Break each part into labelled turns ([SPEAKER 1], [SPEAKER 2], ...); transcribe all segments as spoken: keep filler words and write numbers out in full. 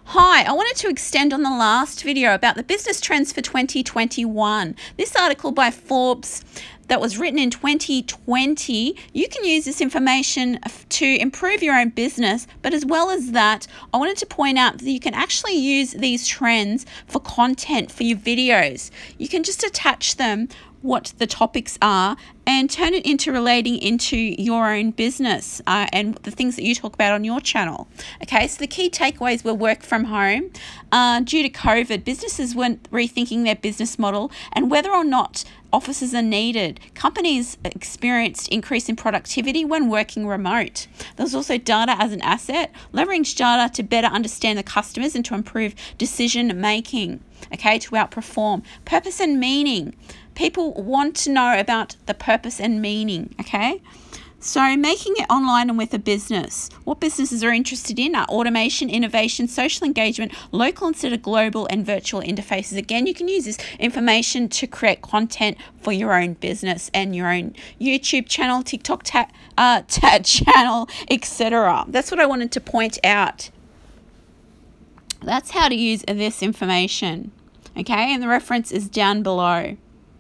[SPEAKER 1] Hi, I wanted to extend on the last video about the business trends for twenty twenty-one. This article by Forbes that was written in twenty twenty, you can use this information to improve your own business, but as well as that, I wanted to point out that you can actually use these trends for content for your videos. You can just attach them, what the topics are, and turn it into relating into your own business uh, and the things that you talk about on your channel. Okay, so the key takeaways were work from home. Uh, due to COVID, businesses weren't rethinking their business model and whether or not offices are needed. Companies experienced increase in productivity when working remote. There's also data as an asset. Leverage data to better understand the customers and to improve decision making, okay, to outperform. Purpose and meaning. People want to know about the purpose and meaning, okay? So making it online and with a business. What businesses are interested in are automation, innovation, social engagement, local instead of global, and virtual interfaces. Again, you can use this information to create content for your own business and your own YouTube channel, TikTok ta uh, ta channel, et cetera. That's what I wanted to point out. That's how to use this information, okay? And the reference is down below.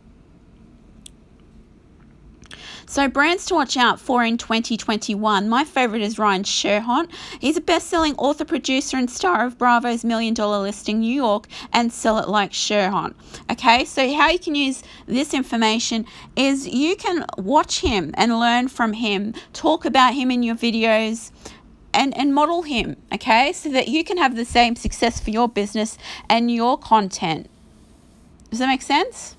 [SPEAKER 1] So brands to watch out for in twenty twenty-one. My favorite is Ryan Serhant. He's a best-selling author, producer, and star of Bravo's Million Dollar Listing New York and Sell It Like Serhant. Okay, so how you can use this information is you can watch him and learn from him, talk about him in your videos, and, and model him, okay, so that you can have the same success for your business and your content. Does that make sense?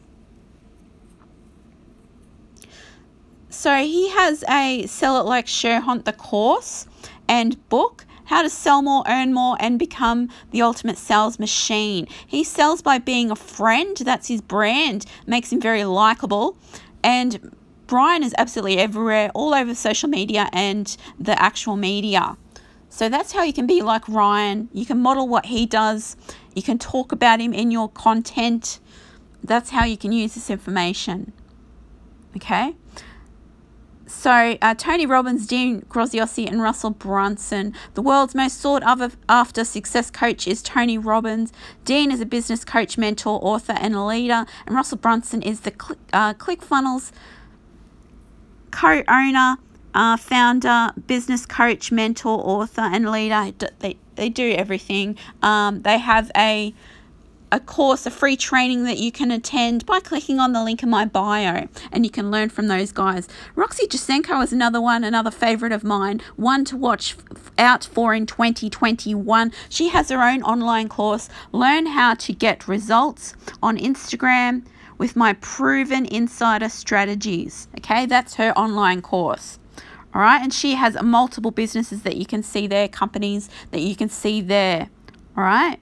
[SPEAKER 1] So he has a Sell It Like Serhant, the course and book, How to Sell More, Earn More, and Become the Ultimate Sales Machine. He sells by being a friend. That's his brand. Makes him very likable. And Brian is absolutely everywhere, all over social media and the actual media. So that's how you can be like Ryan. You can model what he does. You can talk about him in your content. That's how you can use this information. Okay? So, uh, Tony Robbins, Dean Graziosi, and Russell Brunson. The world's most sought-after success coach is Tony Robbins. Dean is a business coach, mentor, author, and a leader. And Russell Brunson is the Cl uh, ClickFunnels co-owner, uh, founder, business coach, mentor, author, and leader. They, they do everything. Um, they have a... a course, a free training that you can attend by clicking on the link in my bio, and you can learn from those guys. Roxy Jasenko is another one, another favorite of mine, one to watch out for in twenty twenty-one. She has her own online course, Learn How to Get Results on Instagram with my proven insider strategies. Okay, that's her online course. All right, and she has multiple businesses that you can see there, companies that you can see there. All right.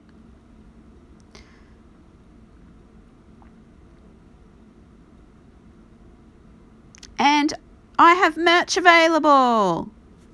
[SPEAKER 1] And I have merch available.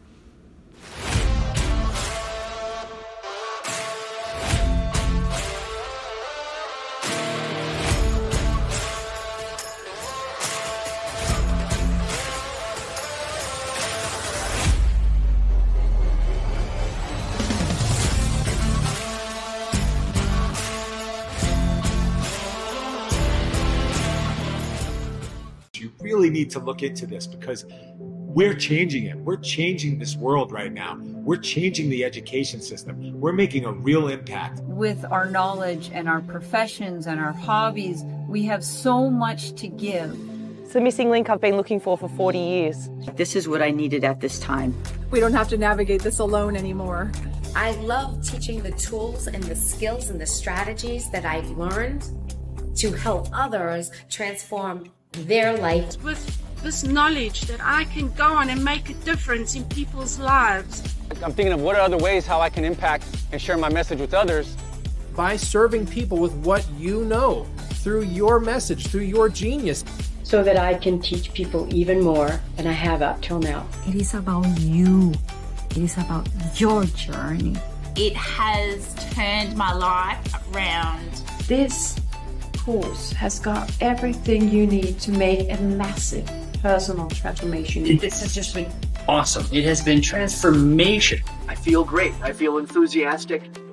[SPEAKER 2] You really need to look into this because we're changing it. We're changing this world right now. We're changing the education system. We're making a real impact.
[SPEAKER 3] With our knowledge and our professions and our hobbies, we have so much to give.
[SPEAKER 4] It's the missing link I've been looking for for forty years.
[SPEAKER 5] This is what I needed at this time.
[SPEAKER 6] We don't have to navigate this alone anymore.
[SPEAKER 7] I love teaching the tools and the skills and the strategies that I've learned to help others transform their life.
[SPEAKER 8] With this knowledge that I can go on and make a difference in people's lives.
[SPEAKER 9] I'm thinking of what are other ways how I can impact and share my message with others.
[SPEAKER 10] By serving people with what you know, through your message, through your genius.
[SPEAKER 11] So that I can teach people even more than I have up till now.
[SPEAKER 12] It is about you. It is about your journey.
[SPEAKER 13] It has turned my life around.
[SPEAKER 14] This course has got everything you need to make a massive personal transformation.
[SPEAKER 15] This has just been awesome. It has been transformation.
[SPEAKER 16] I feel great. I feel enthusiastic.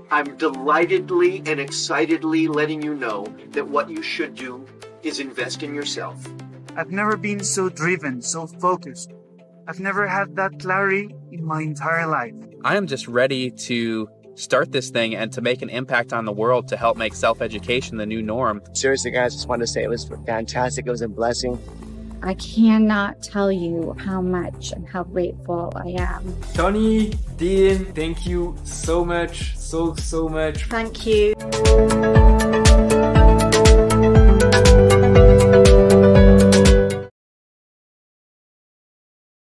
[SPEAKER 15] I'm delightedly and excitedly letting you know that what you should do is invest in yourself.
[SPEAKER 16] I've never been so driven, so focused. I've never had that clarity in my entire life.
[SPEAKER 17] I am just ready to start this thing and to make an impact on the world to help make self-education the new norm.
[SPEAKER 18] Seriously, guys, I just want to say it was fantastic. It was a blessing.
[SPEAKER 19] I cannot tell you how much and how grateful I am.
[SPEAKER 20] Tony, Dean, thank you so much, so, so much.
[SPEAKER 19] Thank you.